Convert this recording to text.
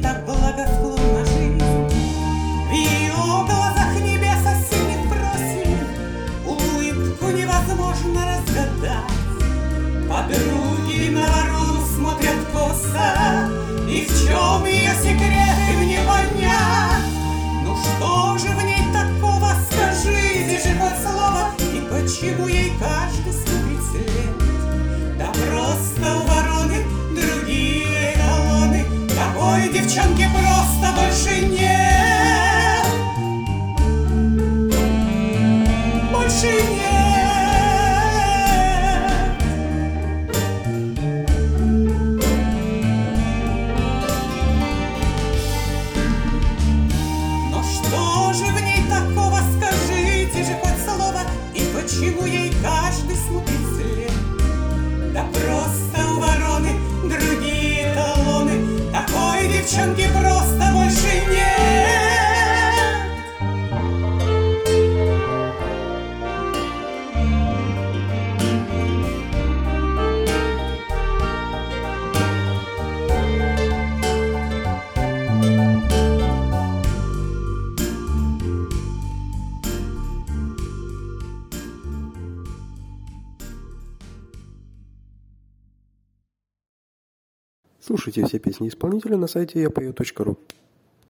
так благосклонна жизнь. В ее глазах небеса синих просит, улыбку невозможно разгадать. Подруги на ворону смотрят косо, и в чем ее секрет им не понять. Ну что же в ней такого, скажите же хоть слово, и почему ей каждый смотрит след? Да просто у вороны другие колонны, такой девчонки просто больше нет. Больше нет. Что же в ней такого, скажите же хоть слово, и почему ей каждый смотрит вслед? Да просто у вороны другие талоны, такой девчонки просто больше нет. Слушайте все песни исполнителя на сайте yapeo.ru.